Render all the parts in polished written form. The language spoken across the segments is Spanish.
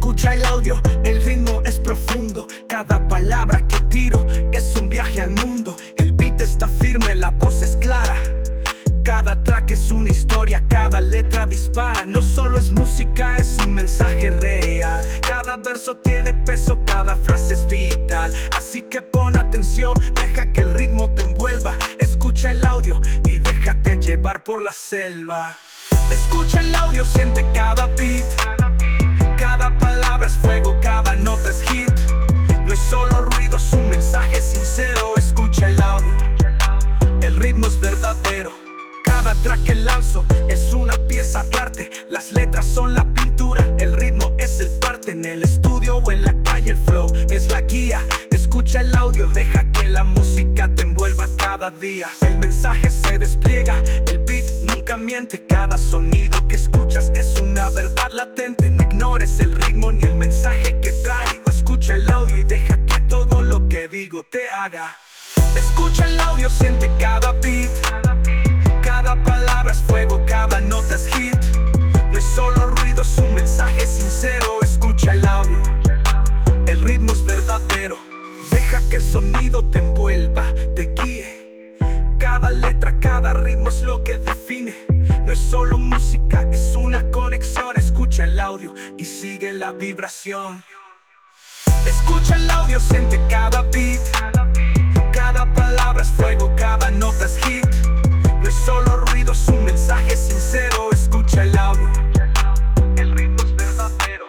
Escucha el audio, el ritmo es profundo. Cada palabra que tiro es un viaje al mundo. El beat está firme, la voz es clara. Cada track es una historia, cada letra dispara. No solo es música, es un mensaje real. Cada verso tiene peso, cada frase es vital. Así que pon atención, deja que el ritmo te envuelva. Escucha el audio y déjate llevar por la selva. Escucha el audio, siente cada beat. Cada palabra es fuego, cada nota es hit. No es solo ruido, es un mensaje sincero. Escucha el audio, el ritmo es verdadero. Cada track que lanzo es una pieza de arte. Las letras son la pintura, el ritmo es el parte. En el estudio o en la calle el flow es la guía. Escucha el audio, deja que la música te envuelva cada día. El mensaje se despliega, el beat nunca miente. Cada sonido que escuchas es una verdad latente. No ignores el ritmo ni el mensaje que traigo. Escucha el audio y deja que todo lo que digo te haga. Escucha el audio, siente cada beat. Cada palabra es fuego, cada nota es hit. No es solo ruido, es un mensaje sincero. Escucha el audio, el ritmo es verdadero. Deja que el sonido te envuelva, te guíe. Cada letra, cada ritmo es lo que define. No es solo música, es una conexión. Escucha el audio y sigue la vibración. Escucha el audio, siente cada beat. Cada palabra es fuego, cada nota es hit. No es solo ruido, es un mensaje sincero. Escucha el audio, el ritmo es verdadero.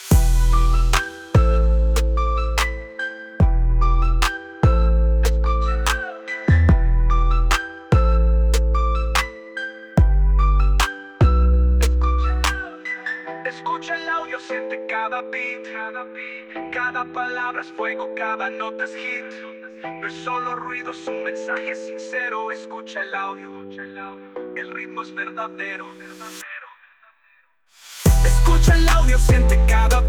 Escucha el audio, siente cada beat. Cada palabra es fuego, cada nota es hit. No es solo ruido, es un mensaje sincero. Escucha el audio, el ritmo es verdadero. Escucha el audio, siente cada